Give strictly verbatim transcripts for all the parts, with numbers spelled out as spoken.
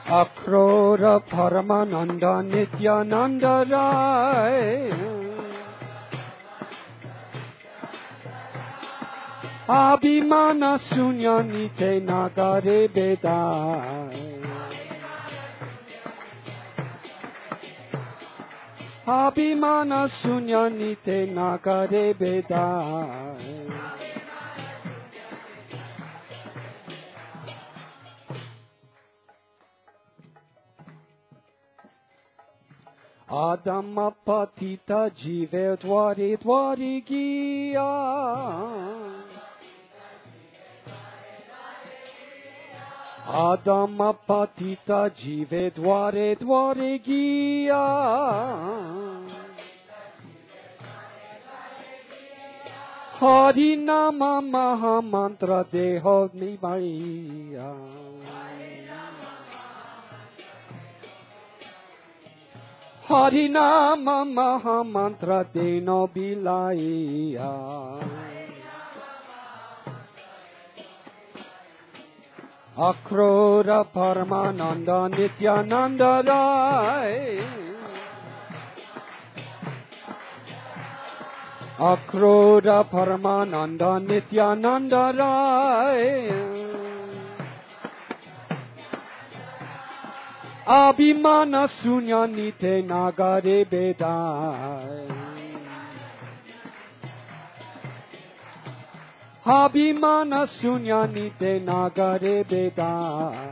Akrura Paramananda Nityananda Rai Abhimana Sunyanite Nagare Bedai Abhimana Sunyanite Nagare Bedai Adama Patita Jive Dwari Dwari Giya Adama Patita Jive Dware Dware Giya Harinama Maha Mantra Deho Nivaya Harinama Maha Mantra Deno Bilaya Akrura Paramananda Nityananda Rai Akrura Paramananda Nityananda Rai Abhimana Sunyanite Nagare Bedai Abhimana Sunyanite Nagare Bedai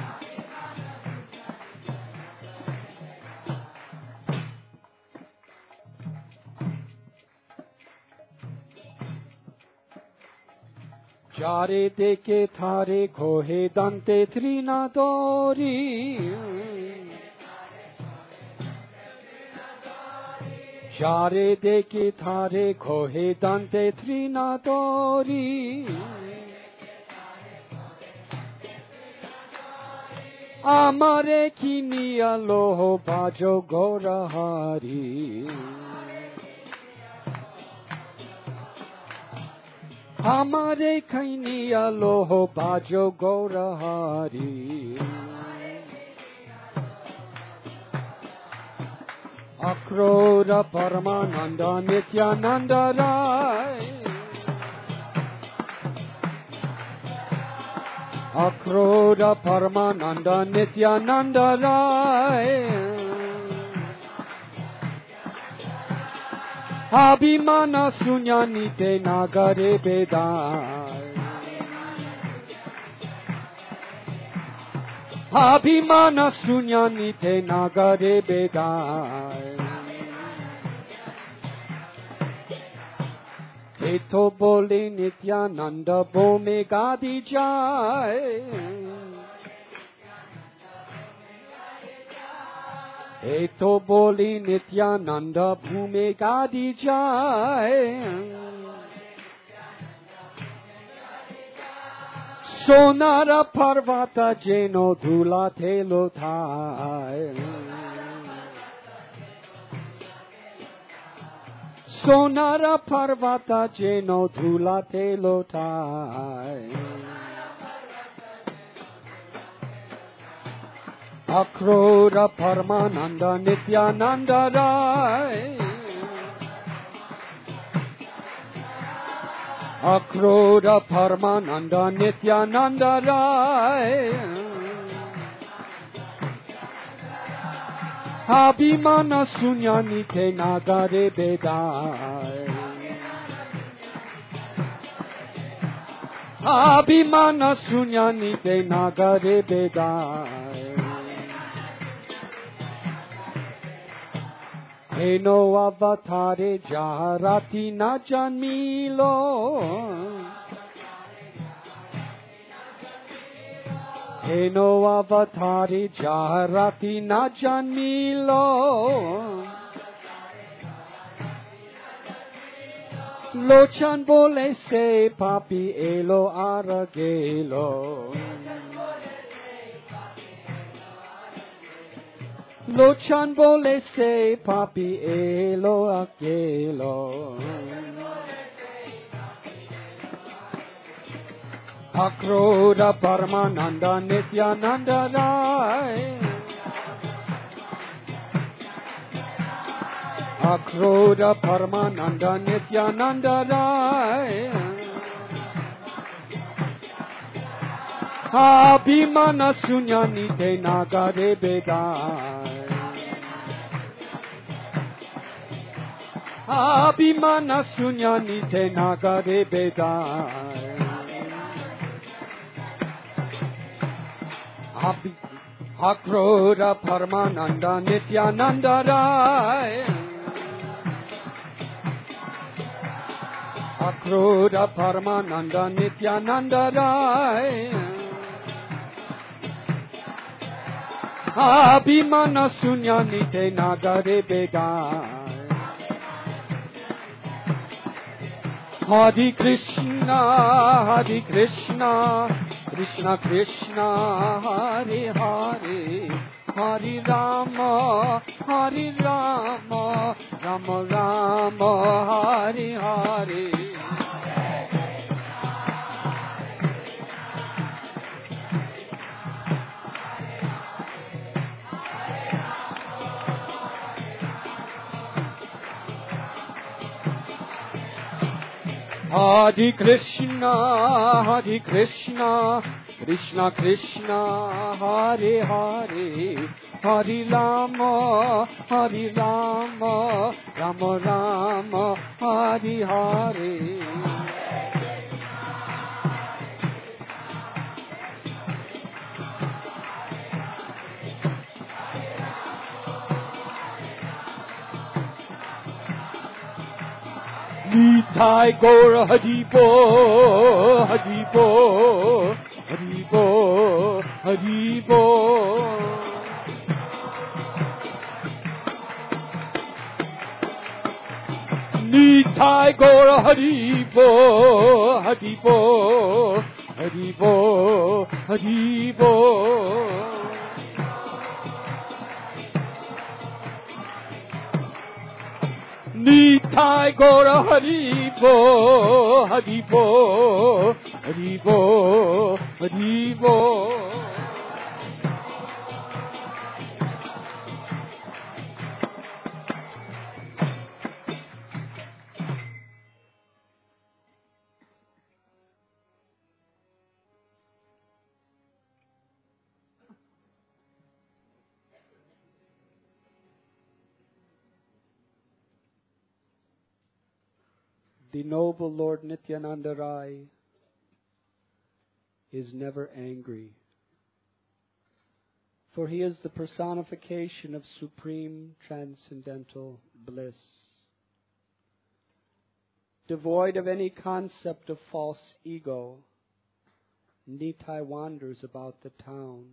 Jare deke thare khohe dante trina dori Jare deke thare khohe dante trina dori Amare kiniya loho bhajo gorahari Hamare kainiya loho bhajo gorahari Akrura Paramananda Nityananda Rai Akrura Paramananda Nityananda Rai Abhimana Sunyanite Nagare Bedai Abhimana Sunyanite Nagare Bedai Eto Bole Nityananda Bome Gadi Jai Eto Boli Nityananda Bhume Gadi Jai Sonara Parvata Jeno Dhula Thelo Thai Sonara Parvata Jeno Dhula Thelo Thai Akrura Paramananda Nityananda Rai Akrura Paramananda Nityananda Rai Abhimana Sunyanite Nagare Bedai Abhimana Sunyanite Nagare Bedai Eno avatare jaharati na janmilo Eno avatare jaharati na janmilo Lochan bole se papi elo aragelo Lochan bole se papi elo akelo Akroda Paramananda Nityananda Rai. Akroda Paramananda Nityananda Rai. Abhimana Sunyani Nagare Bedai. Abhimana Sunyani Nagare Bedai. Akroda Paramananda Nityananda Rai. Akroda Paramananda Nityananda Rai. Abhimana Sunyani Nagare Bedai. Hare Krishna, Hare Krishna, Krishna Krishna, Hare Hare, Hare Rama, Hare Rama, Rama Rama, Hare Hare. Hare Krishna, Hare Krishna, Krishna Krishna, Hare Hare, Hare Rama, Hare Rama, Rama Rama, Hare Hare. Nitai Gaura Haribo, Haribo, Haribo, Haribo. Nitai Gaura Haribo, Haribo, Haribo, Haribo. Nitai Gaura Haribo, Haribo, Haribo, Haribo. The noble Lord Nityananda Rai is never angry, for he is the personification of supreme transcendental bliss. Devoid of any concept of false ego, Nitai wanders about the town,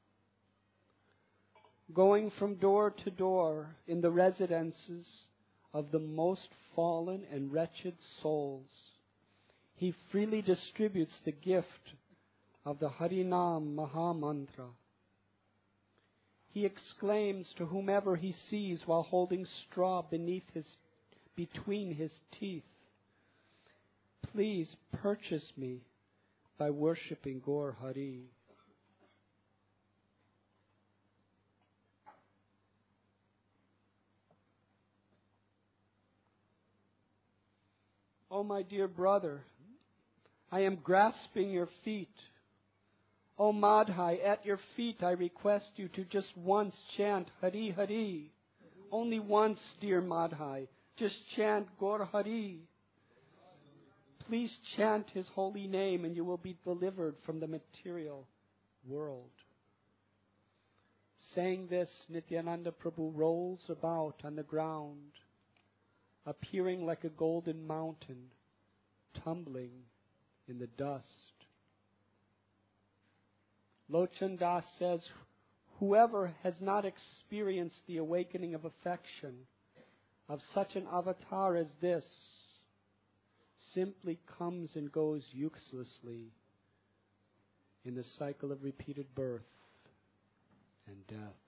going from door to door in the residences of the most fallen and wretched souls. He freely distributes the gift of the Harinam Mahamantra. He exclaims to whomever he sees while holding straw beneath his, between his teeth, "Please purchase me by worshipping Gaur Hari." Oh, my dear brother, I am grasping your feet. Oh, Madhai, at your feet I request you to just once chant Hari Hari. Only once, dear Madhai. Just chant Gaur Hari. Please chant his holy name and you will be delivered from the material world. Saying this, Nityananda Prabhu rolls about on the ground, appearing like a golden mountain, tumbling in the dust. Lochan Das says, whoever has not experienced the awakening of affection of such an avatar as this simply comes and goes uselessly in the cycle of repeated birth and death.